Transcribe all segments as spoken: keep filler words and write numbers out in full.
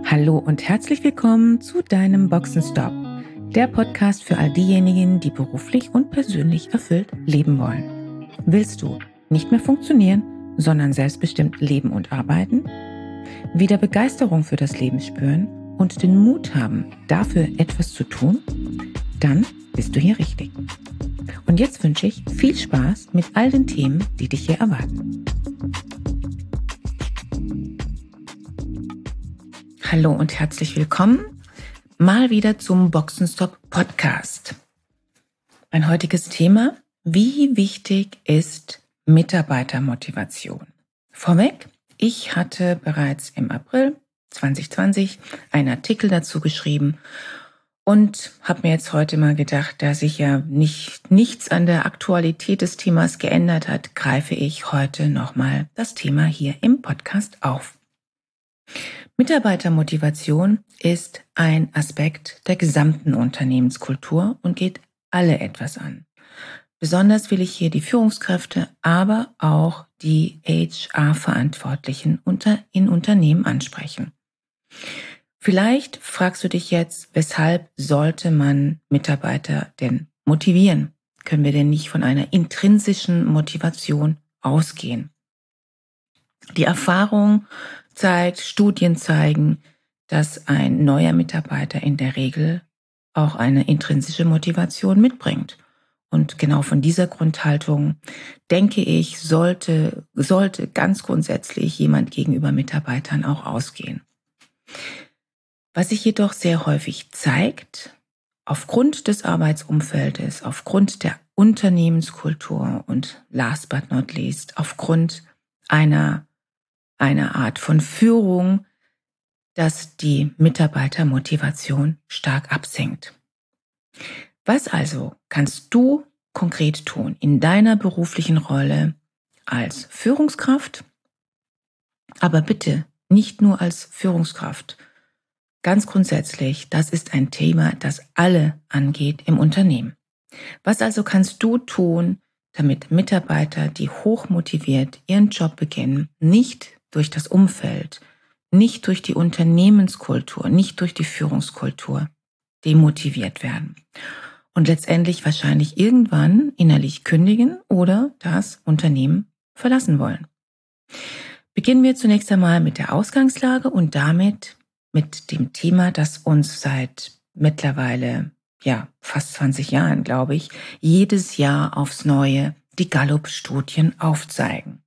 Hallo und herzlich willkommen zu deinem Boxenstopp, der Podcast für all diejenigen, die beruflich und persönlich erfüllt leben wollen. Willst du nicht mehr funktionieren, sondern selbstbestimmt leben und arbeiten? Wieder Begeisterung für das Leben spüren und den Mut haben, dafür etwas zu tun? Dann bist du hier richtig. Und jetzt wünsche ich viel Spaß mit all den Themen, die dich hier erwarten. Hallo und herzlich willkommen mal wieder zum Boxenstopp Podcast. Mein heutiges Thema: Wie wichtig ist Mitarbeitermotivation? Vorweg, ich hatte bereits im April zwanzig zwanzig einen Artikel dazu geschrieben und habe mir jetzt heute mal gedacht, da sich ja nicht, nichts an der Aktualität des Themas geändert hat, greife ich heute nochmal das Thema hier im Podcast auf. Mitarbeitermotivation ist ein Aspekt der gesamten Unternehmenskultur und geht alle etwas an. Besonders will ich hier die Führungskräfte, aber auch die H R-Verantwortlichen in Unternehmen ansprechen. Vielleicht fragst du dich jetzt, weshalb sollte man Mitarbeiter denn motivieren? Können wir denn nicht von einer intrinsischen Motivation ausgehen? Die Erfahrung zeigt, Studien zeigen, dass ein neuer Mitarbeiter in der Regel auch eine intrinsische Motivation mitbringt. Und genau von dieser Grundhaltung, denke ich, sollte, sollte ganz grundsätzlich jemand gegenüber Mitarbeitern auch ausgehen. Was sich jedoch sehr häufig zeigt, aufgrund des Arbeitsumfeldes, aufgrund der Unternehmenskultur und last but not least, aufgrund einer eine Art von Führung, dass die Mitarbeitermotivation stark absinkt. Was also kannst du konkret tun in deiner beruflichen Rolle als Führungskraft? Aber bitte nicht nur als Führungskraft. Ganz grundsätzlich, das ist ein Thema, das alle angeht im Unternehmen. Was also kannst du tun, damit Mitarbeiter, die hochmotiviert ihren Job beginnen, nicht durch das Umfeld, nicht durch die Unternehmenskultur, nicht durch die Führungskultur demotiviert werden und letztendlich wahrscheinlich irgendwann innerlich kündigen oder das Unternehmen verlassen wollen? Beginnen wir zunächst einmal mit der Ausgangslage und damit mit dem Thema, das uns seit mittlerweile ja fast zwanzig Jahren, glaube ich, jedes Jahr aufs Neue die Gallup-Studien aufzeigen.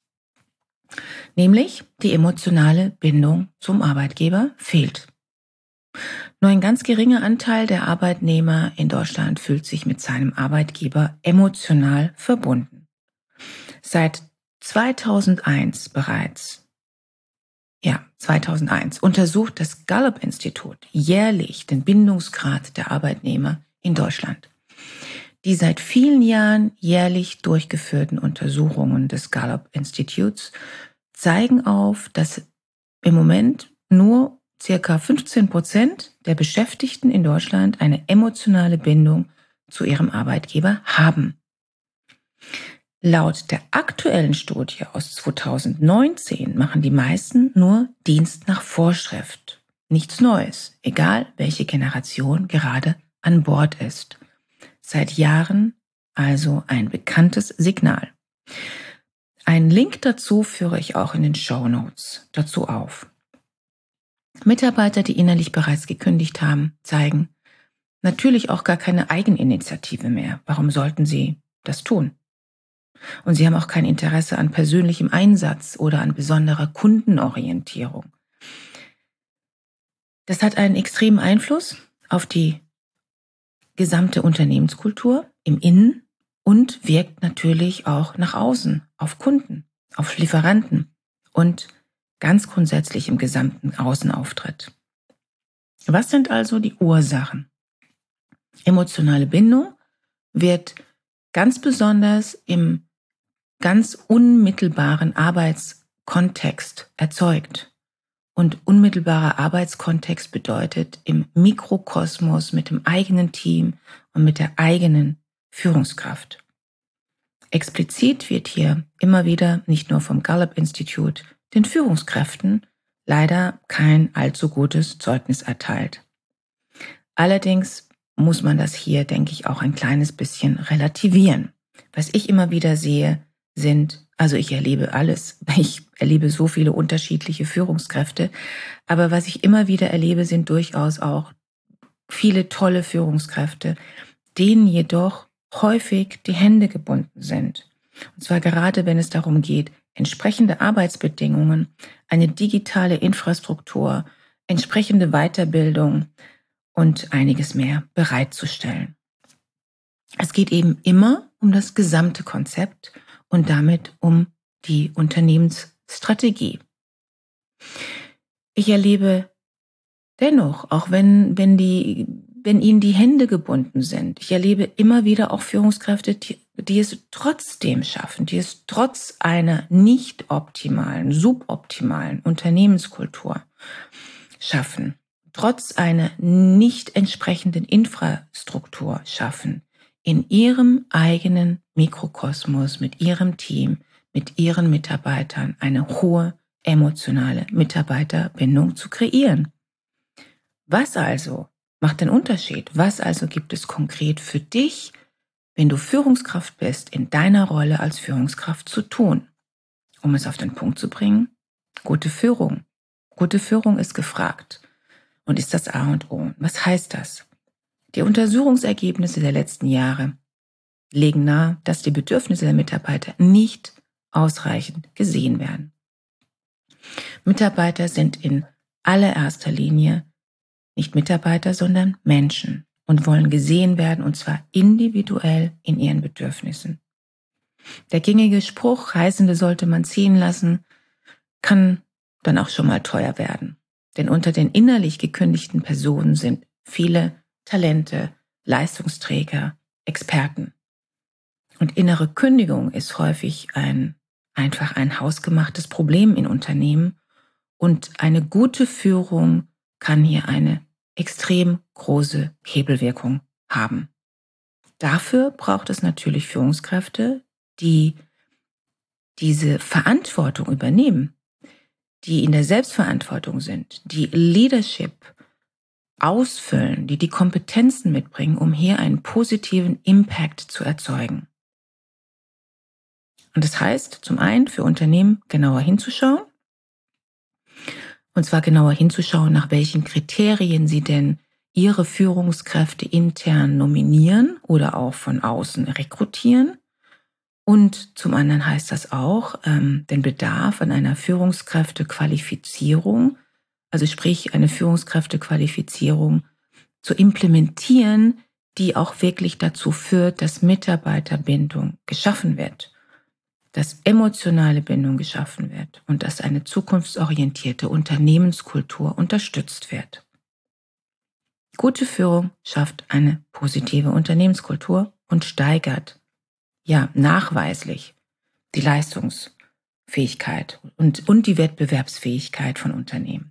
Nämlich die emotionale Bindung zum Arbeitgeber fehlt. Nur ein ganz geringer Anteil der Arbeitnehmer in Deutschland fühlt sich mit seinem Arbeitgeber emotional verbunden. Seit zweitausendeins bereits, ja, zweitausendeins untersucht das Gallup-Institut jährlich den Bindungsgrad der Arbeitnehmer in Deutschland. Die seit vielen Jahren jährlich durchgeführten Untersuchungen des Gallup-Instituts zeigen auf, dass im Moment nur circa fünfzehn Prozent der Beschäftigten in Deutschland eine emotionale Bindung zu ihrem Arbeitgeber haben. Laut der aktuellen Studie aus zweitausendneunzehn machen die meisten nur Dienst nach Vorschrift. Nichts Neues, egal welche Generation gerade an Bord ist. Seit Jahren also ein bekanntes Signal. Einen Link dazu führe ich auch in den Shownotes dazu auf. Mitarbeiter, die innerlich bereits gekündigt haben, zeigen natürlich auch gar keine Eigeninitiative mehr. Warum sollten sie das tun? Und sie haben auch kein Interesse an persönlichem Einsatz oder an besonderer Kundenorientierung. Das hat einen extremen Einfluss auf die gesamte Unternehmenskultur im Innen und wirkt natürlich auch nach außen, auf Kunden, auf Lieferanten und ganz grundsätzlich im gesamten Außenauftritt. Was sind also die Ursachen? Emotionale Bindung wird ganz besonders im ganz unmittelbaren Arbeitskontext erzeugt. Und unmittelbarer Arbeitskontext bedeutet im Mikrokosmos mit dem eigenen Team und mit der eigenen Führungskraft. Explizit wird hier immer wieder, nicht nur vom Gallup-Institut, den Führungskräften leider kein allzu gutes Zeugnis erteilt. Allerdings muss man das hier, denke ich, auch ein kleines bisschen relativieren. Was ich immer wieder sehe, sind, also ich erlebe alles, ich erlebe so viele unterschiedliche Führungskräfte, aber was ich immer wieder erlebe, sind durchaus auch viele tolle Führungskräfte, denen jedoch häufig die Hände gebunden sind. Und zwar gerade, wenn es darum geht, entsprechende Arbeitsbedingungen, eine digitale Infrastruktur, entsprechende Weiterbildung und einiges mehr bereitzustellen. Es geht eben immer um das gesamte Konzept und damit um die Unternehmensstrategie. Ich erlebe dennoch, auch wenn, wenn, die, wenn ihnen die Hände gebunden sind, ich erlebe immer wieder auch Führungskräfte, die, die es trotzdem schaffen, die es trotz einer nicht optimalen, suboptimalen Unternehmenskultur schaffen, trotz einer nicht entsprechenden Infrastruktur schaffen, in ihrem eigenen Mikrokosmos, mit ihrem Team, mit ihren Mitarbeitern eine hohe emotionale Mitarbeiterbindung zu kreieren. Was also macht den Unterschied? Was also gibt es konkret für dich, wenn du Führungskraft bist, in deiner Rolle als Führungskraft zu tun? Um es auf den Punkt zu bringen, gute Führung. Gute Führung ist gefragt und ist das A und O. Was heißt das? Die Untersuchungsergebnisse der letzten Jahre legen nahe, dass die Bedürfnisse der Mitarbeiter nicht ausreichend gesehen werden. Mitarbeiter sind in allererster Linie nicht Mitarbeiter, sondern Menschen und wollen gesehen werden, und zwar individuell in ihren Bedürfnissen. Der gängige Spruch, Heißende sollte man ziehen lassen, kann dann auch schon mal teuer werden. Denn unter den innerlich gekündigten Personen sind viele Talente, Leistungsträger, Experten. Und innere Kündigung ist häufig ein, einfach ein hausgemachtes Problem in Unternehmen. Und eine gute Führung kann hier eine extrem große Hebelwirkung haben. Dafür braucht es natürlich Führungskräfte, die diese Verantwortung übernehmen, die in der Selbstverantwortung sind, die Leadership ausfüllen, die die Kompetenzen mitbringen, um hier einen positiven Impact zu erzeugen. Und das heißt, zum einen für Unternehmen genauer hinzuschauen, und zwar genauer hinzuschauen, nach welchen Kriterien sie denn ihre Führungskräfte intern nominieren oder auch von außen rekrutieren. Und zum anderen heißt das auch, ähm, den Bedarf an einer Führungskräftequalifizierung, also sprich eine Führungskräftequalifizierung zu implementieren, die auch wirklich dazu führt, dass Mitarbeiterbindung geschaffen wird, dass emotionale Bindung geschaffen wird und dass eine zukunftsorientierte Unternehmenskultur unterstützt wird. Gute Führung schafft eine positive Unternehmenskultur und steigert, ja, nachweislich die Leistungsfähigkeit und, und die Wettbewerbsfähigkeit von Unternehmen.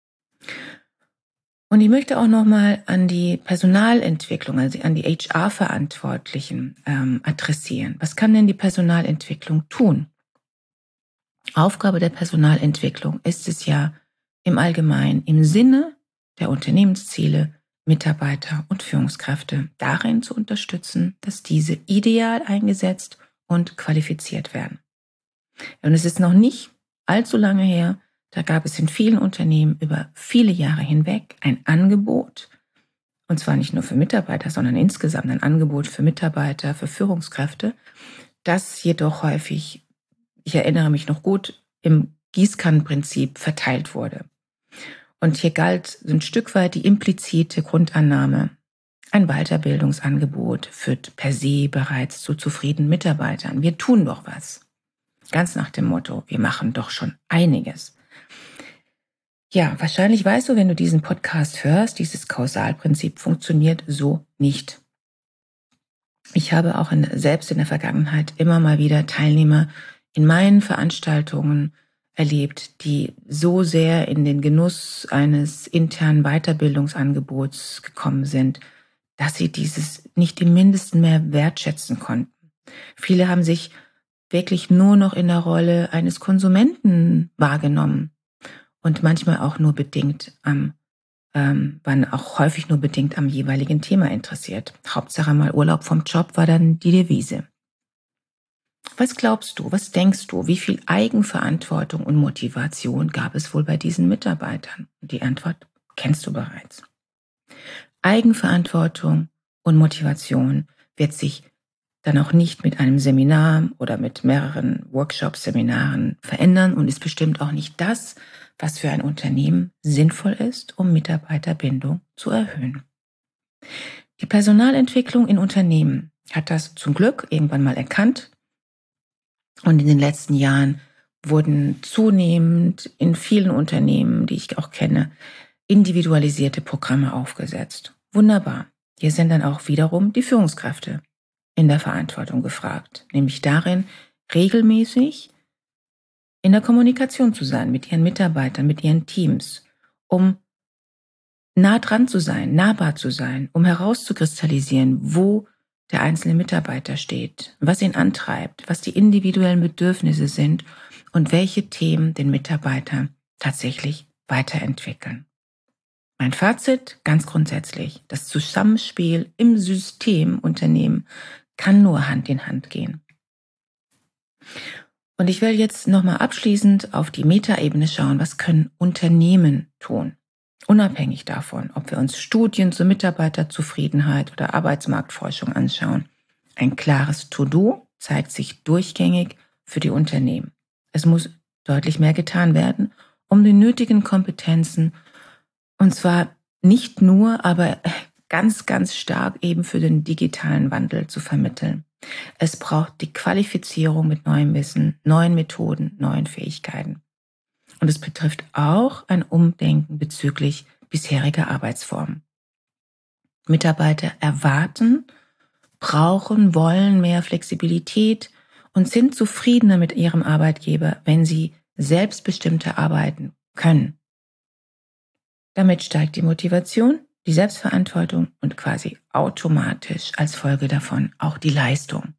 Und ich möchte auch nochmal an die Personalentwicklung, also an die H R-Verantwortlichen ähm, adressieren. Was kann denn die Personalentwicklung tun? Aufgabe der Personalentwicklung ist es ja im Allgemeinen im Sinne der Unternehmensziele, Mitarbeiter und Führungskräfte darin zu unterstützen, dass diese ideal eingesetzt und qualifiziert werden. Und es ist noch nicht allzu lange her, da gab es in vielen Unternehmen über viele Jahre hinweg ein Angebot, und zwar nicht nur für Mitarbeiter, sondern insgesamt ein Angebot für Mitarbeiter, für Führungskräfte, das jedoch häufig, ich erinnere mich noch gut, im Gießkannenprinzip verteilt wurde. Und hier galt ein Stück weit die implizite Grundannahme, ein Weiterbildungsangebot führt per se bereits zu zufriedenen Mitarbeitern. Wir tun doch was. Ganz nach dem Motto, wir machen doch schon einiges. Ja, wahrscheinlich weißt du, wenn du diesen Podcast hörst, dieses Kausalprinzip funktioniert so nicht. Ich habe auch in, selbst in der Vergangenheit immer mal wieder Teilnehmer in meinen Veranstaltungen erlebt, die so sehr in den Genuss eines internen Weiterbildungsangebots gekommen sind, dass sie dieses nicht im Mindesten mehr wertschätzen konnten. Viele haben sich wirklich nur noch in der Rolle eines Konsumenten wahrgenommen und manchmal auch nur bedingt am, ähm, waren auch häufig nur bedingt am jeweiligen Thema interessiert. Hauptsache mal Urlaub vom Job war dann die Devise. Was glaubst du, was denkst du, wie viel Eigenverantwortung und Motivation gab es wohl bei diesen Mitarbeitern? Und die Antwort kennst du bereits. Eigenverantwortung und Motivation wird sich dann auch nicht mit einem Seminar oder mit mehreren Workshops, Seminaren verändern und ist bestimmt auch nicht das, was für ein Unternehmen sinnvoll ist, um Mitarbeiterbindung zu erhöhen. Die Personalentwicklung in Unternehmen hat das zum Glück irgendwann mal erkannt und in den letzten Jahren wurden zunehmend in vielen Unternehmen, die ich auch kenne, individualisierte Programme aufgesetzt. Wunderbar. Hier sind dann auch wiederum die Führungskräfte in der Verantwortung gefragt, nämlich darin, regelmäßig in der Kommunikation zu sein mit ihren Mitarbeitern, mit ihren Teams, um nah dran zu sein, nahbar zu sein, um herauszukristallisieren, wo der einzelne Mitarbeiter steht, was ihn antreibt, was die individuellen Bedürfnisse sind und welche Themen den Mitarbeiter tatsächlich weiterentwickeln. Mein Fazit, ganz grundsätzlich, das Zusammenspiel im System Unternehmen kann nur Hand in Hand gehen. Und ich will jetzt nochmal abschließend auf die Metaebene schauen, was können Unternehmen tun? Unabhängig davon, ob wir uns Studien zur Mitarbeiterzufriedenheit oder Arbeitsmarktforschung anschauen. Ein klares To-Do zeigt sich durchgängig für die Unternehmen. Es muss deutlich mehr getan werden, um die nötigen Kompetenzen, und zwar nicht nur, aber ganz, ganz stark eben für den digitalen Wandel zu vermitteln. Es braucht die Qualifizierung mit neuem Wissen, neuen Methoden, neuen Fähigkeiten. Und es betrifft auch ein Umdenken bezüglich bisheriger Arbeitsformen. Mitarbeiter erwarten, brauchen, wollen mehr Flexibilität und sind zufriedener mit ihrem Arbeitgeber, wenn sie selbstbestimmter arbeiten können. Damit steigt die Motivation, die Selbstverantwortung und quasi automatisch als Folge davon auch die Leistung.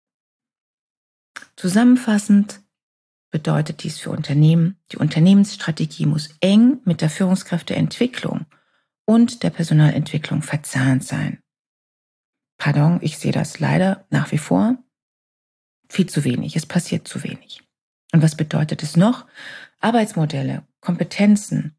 Zusammenfassend bedeutet dies für Unternehmen, die Unternehmensstrategie muss eng mit der Führungskräfteentwicklung und der Personalentwicklung verzahnt sein. Pardon, ich sehe das leider nach wie vor viel zu wenig. Es passiert zu wenig. Und was bedeutet es noch? Arbeitsmodelle, Kompetenzen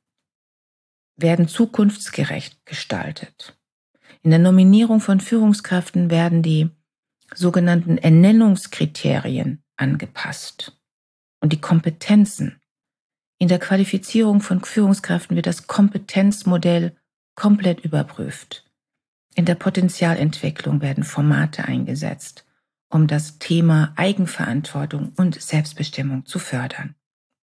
werden zukunftsgerecht gestaltet. In der Nominierung von Führungskräften werden die sogenannten Ernennungskriterien angepasst und die Kompetenzen. In der Qualifizierung von Führungskräften wird das Kompetenzmodell komplett überprüft. In der Potenzialentwicklung werden Formate eingesetzt, um das Thema Eigenverantwortung und Selbstbestimmung zu fördern.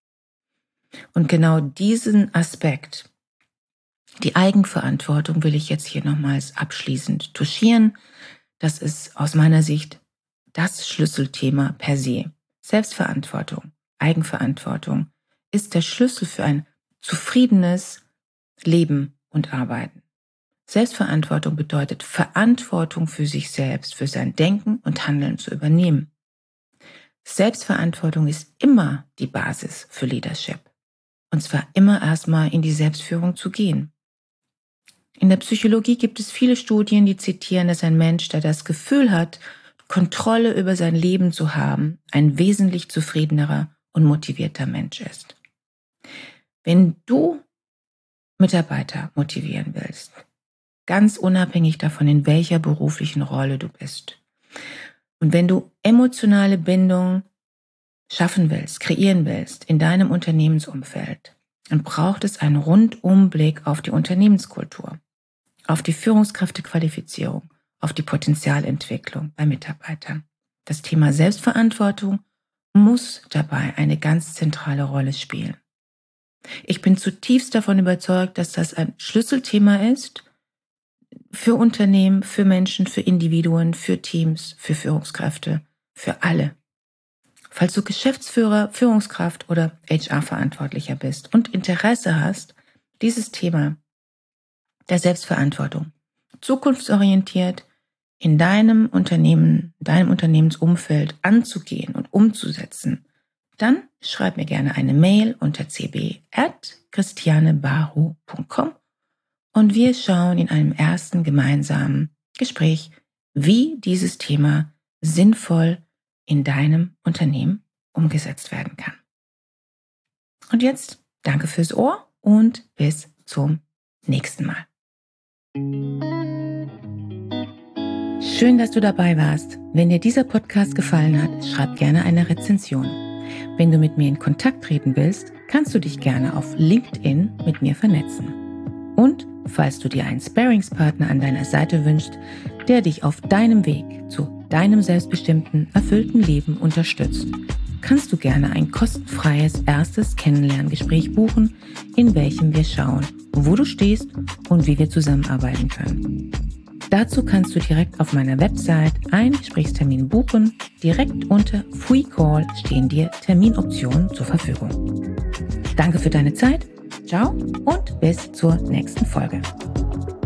Und genau diesen Aspekt, die Eigenverantwortung, will ich jetzt hier nochmals abschließend touchieren. Das ist aus meiner Sicht das Schlüsselthema per se. Selbstverantwortung, Eigenverantwortung ist der Schlüssel für ein zufriedenes Leben und Arbeiten. Selbstverantwortung bedeutet, Verantwortung für sich selbst, für sein Denken und Handeln zu übernehmen. Selbstverantwortung ist immer die Basis für Leadership. Und zwar immer erstmal in die Selbstführung zu gehen. In der Psychologie gibt es viele Studien, die zitieren, dass ein Mensch, der das Gefühl hat, Kontrolle über sein Leben zu haben, ein wesentlich zufriedenerer und motivierter Mensch ist. Wenn du Mitarbeiter motivieren willst, ganz unabhängig davon, in welcher beruflichen Rolle du bist, und wenn du emotionale Bindung schaffen willst, kreieren willst in deinem Unternehmensumfeld, dann braucht es einen Rundumblick auf die Unternehmenskultur, auf die Führungskräftequalifizierung, auf die Potenzialentwicklung bei Mitarbeitern. Das Thema Selbstverantwortung muss dabei eine ganz zentrale Rolle spielen. Ich bin zutiefst davon überzeugt, dass das ein Schlüsselthema ist für Unternehmen, für Menschen, für Individuen, für Teams, für Führungskräfte, für alle. Falls du Geschäftsführer, Führungskraft oder H R-Verantwortlicher bist und Interesse hast, dieses Thema der Selbstverantwortung zukunftsorientiert in deinem Unternehmen, deinem Unternehmensumfeld anzugehen und umzusetzen, dann schreib mir gerne eine Mail unter c b at christianebaru punkt com und wir schauen in einem ersten gemeinsamen Gespräch, wie dieses Thema sinnvoll in deinem Unternehmen umgesetzt werden kann. Und jetzt danke fürs Ohr und bis zum nächsten Mal. Schön, dass du dabei warst. Wenn dir dieser Podcast gefallen hat, schreib gerne eine Rezension. Wenn du mit mir in Kontakt treten willst, kannst du dich gerne auf LinkedIn mit mir vernetzen. Und falls du dir einen Sparringspartner an deiner Seite wünschst, der dich auf deinem Weg zu deinem selbstbestimmten, erfüllten Leben unterstützt, kannst du gerne ein kostenfreies erstes Kennenlerngespräch buchen, in welchem wir schauen, wo du stehst und wie wir zusammenarbeiten können. Dazu kannst du direkt auf meiner Website einen Gesprächstermin buchen. Direkt unter Free Call stehen dir Terminoptionen zur Verfügung. Danke für deine Zeit. Ciao und bis zur nächsten Folge.